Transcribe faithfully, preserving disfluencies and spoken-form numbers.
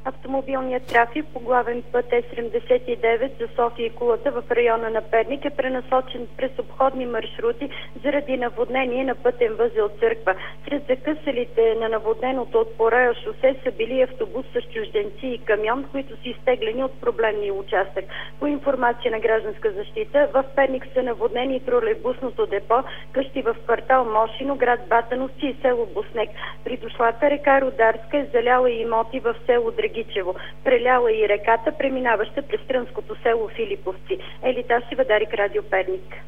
Автомобилният трафик по главен път Е седемдесет и девет за София и Кулата в района на Перник е пренасочен през обходни маршрути заради наводнение на пътен възел Църква. Сред закъсалите на наводненото от пороя шосе са били автобус с чужденци и камион, които са изтеглени от проблемния участък. По информация на Гражданска защита, в Перник са наводнени тролейбусното депо, къщи в квартал Мошино, град Батановци и село Боснек. При дошлата река Рударска е заляла и имоти в село Драгичево. Преляла и реката, преминаваща през Трънското село Филиповци. Елита Сивадарик, Радио Перник.